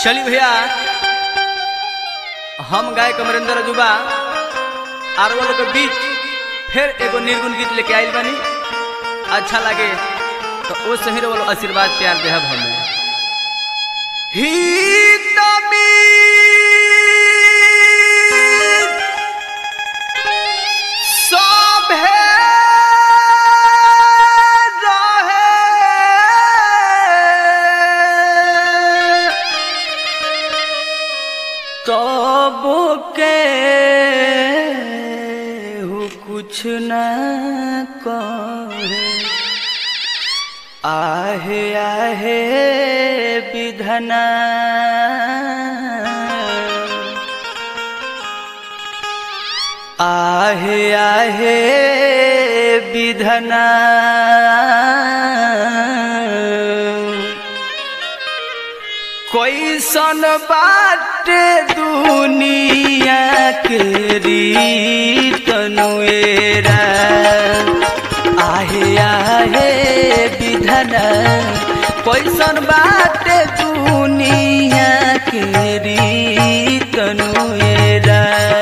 चली भैया हम गाय अमरेंद्र अजूबा आर वालों के बीच फिर एगो निर्गुण गीत लेके आइल बनी। अच्छा लगे तो वो सही वालों आशीर्वाद प्यार दे हमें तबो के कुछ न कहे आहे आहे विधना आहे आहे विधना कैसन बाटे दुनिया के रीत नुएरा आहे आहे विधना कैसन बाटे दुनिया के रीत नुएरा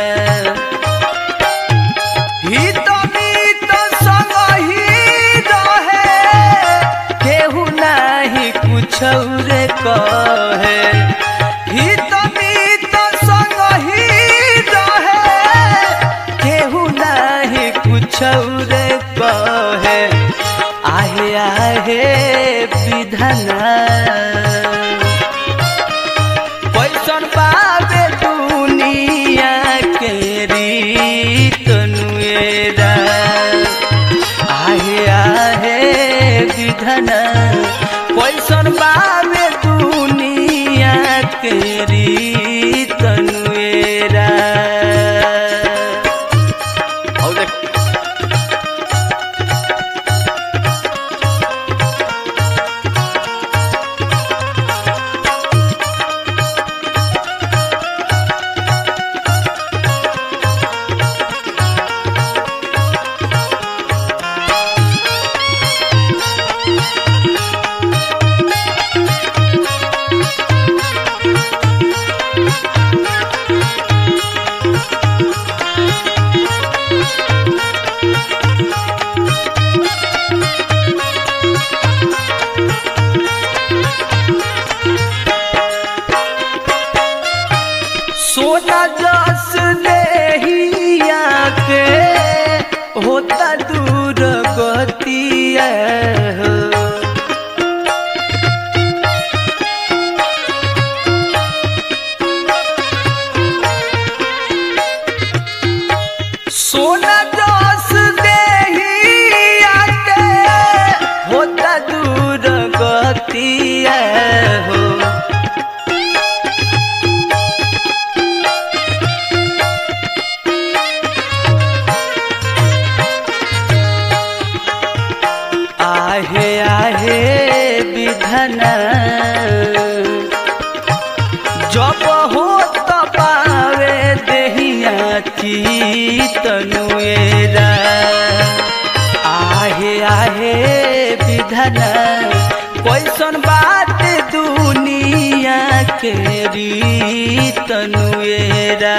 हित मीत संग ही रहे केहू नाही कुछ रे कहे हित मीत संग ही रहे केहू नाही कुछ रे कहे आहे आहे विधना कैसन पावे दुनिया के रीत नुएरा आहे आहे विधना कैसन पावे दुनिया के रीत नुएरा। सोना जस देहिया के होता दूर गतिया हो सोना जस देहिया के होता दूर गतिया हो आहे आहे विधना जब हो पावे देहिया चित नुएरा आहे आहे विधना कैसन बात दुनिया के रीत नुएरा।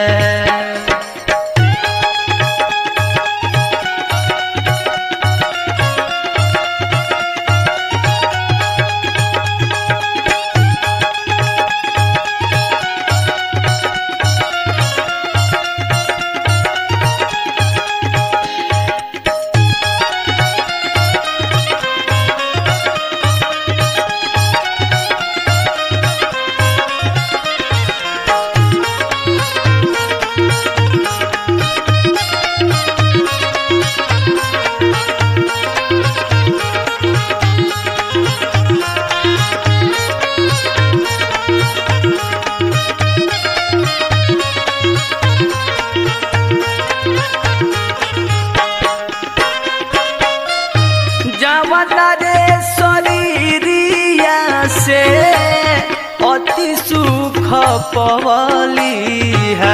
से अति सुख पवली है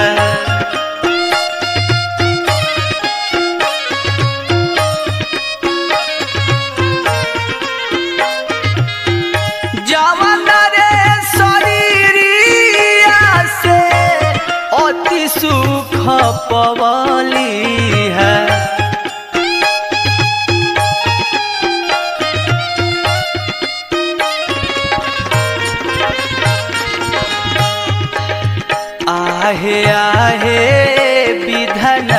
जवन रे शरीर सुख पवली है। आहे आहे विधना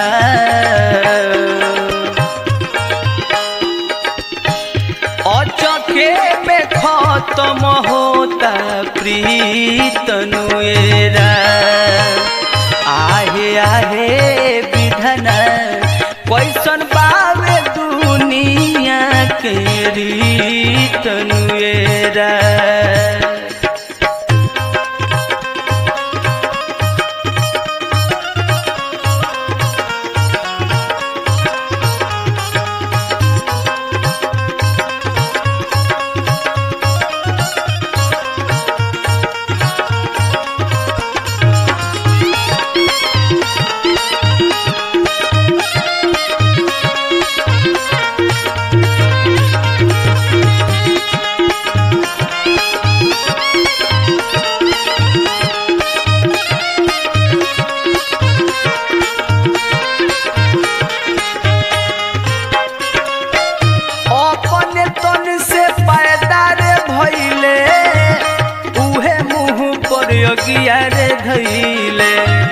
अचके में खत्म होता प्रीत नुएरा। आहे आहे विधना कैसन बावे दुनिया के रीत नुएरा। योगिया रे धैले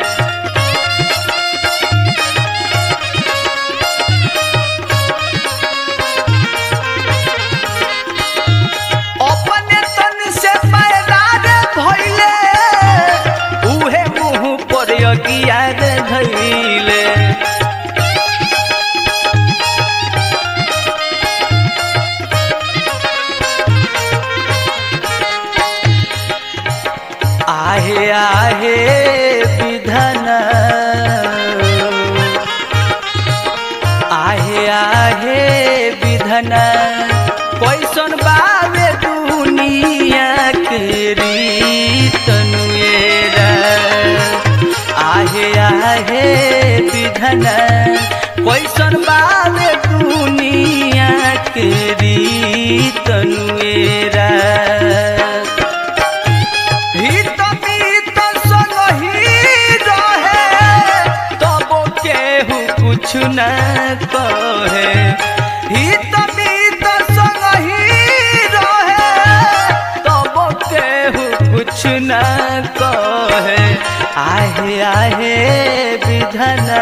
अपने तन से पैदा रे भइले उहे मुँह पर योगिया रे धैले। आहे आहे विधना आहे आहे विधना कैसन बावे दुनिया के रीत नुएरा। आहे आहे विधना कैसन बावे दुनिया के रीत नुएरा। कुछ न कहे हित मीत संग ही रहे तब केहू कुछ न कहे। आहे आहे विधना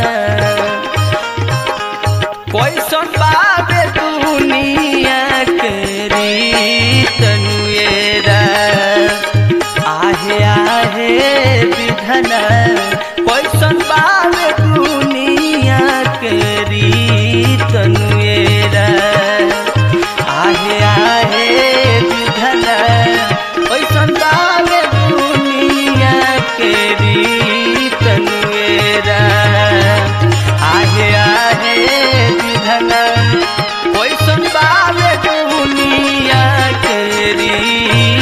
कैसन बावे दुनिया के रीत नुएरा। आहे आहे विधना कैसन बावे दुनिया के रीत नुएरा। आहे आहे विधना कैसन बावे दुनिया के रीत नुएरा। आहे आहे विधना कैसन बावे दुनिया के रीत